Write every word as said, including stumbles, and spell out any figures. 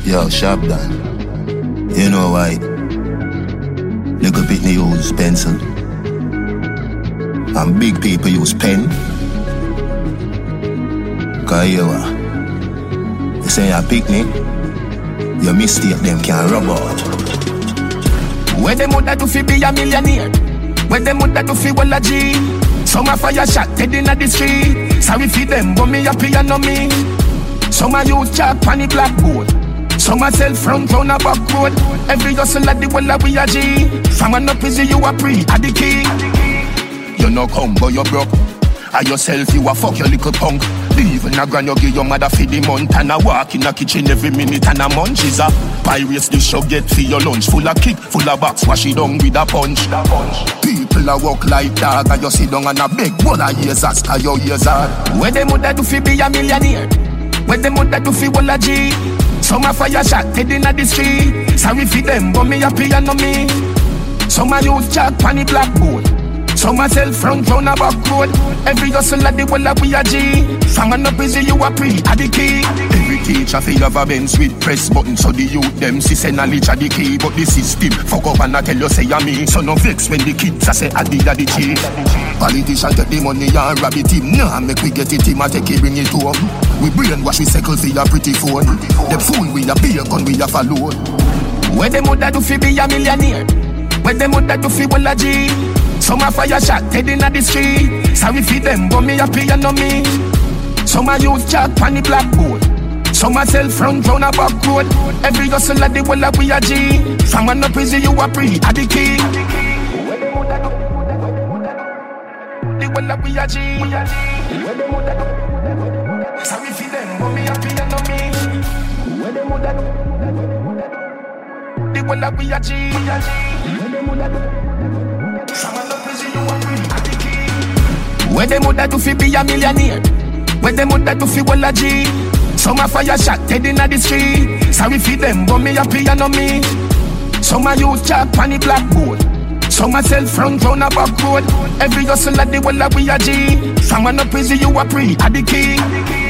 Yo, sharp down. You know why? Little pitney use pencil. And big people use pen. Cause you are. You say you're a picnic, your mistake them can rub out. Where them woulda do fi be a millionaire? Where them woulda do fi wall a G? Some a fire shot dead inna the street. Sorry fi them, but me happy and no me. Some a use chalk pon the blackboard. Some a sell front round a back road. Every hustle at the wall a we a G. From an up is you a pre a the king. You no come but you broke. A yourself you a fuck your little punk. Even a grand you give your mother feed the month. And a walk in a kitchen every minute and a munch. Is a pirates dish you get for your lunch. Full of kick, full of box, wash it down with a punch. People a walk like dog. And you sit down and a beg one of years ask how your years are. Where them woulda do fi be a millionaire? Where them woulda do fi wall a G? Some a fire shot dead inna the street. Sorry fi them but me happy and no me. Some a use chalk pon the blackboard. Some a sell front round a back road. Every hustle at the wall a we a G. From an up is you a pre a the key. Every teacher fi have a Benz with press button. So the youth them see say knowledge a the key. But the system fuck up and I tell you say a me. So no vex when the kids a say a the a the G. Politician take the money and rob it him. Nah make we get it him a take it bring it home. We brainwash we circle for your pretty phone. Them fool we a beer gun we a follow. Where them woulda do fi be a millionaire? Where them woulda do fi wall a G? Some a fire shot dead inna the street. Sorry fi them but me happy and no me. Some a use chalk pon the blackboard. Some a sell front round a back road. Every hustle at the wall a we a G. From an up is you a pre a the king. The wall a we a G. Sorry fi them but me happy and no me. The wall a we a G. Where them woulda do fi be a millionaire? Where them woulda do fi wall a G? Some a fire shot dead inna the street. Sorry fi them but me happy and no me. Some a use chalk pon the blackboard. Some a sell front round a back road. Every hustle at the wall a we a G. From an up is you a pre a the king.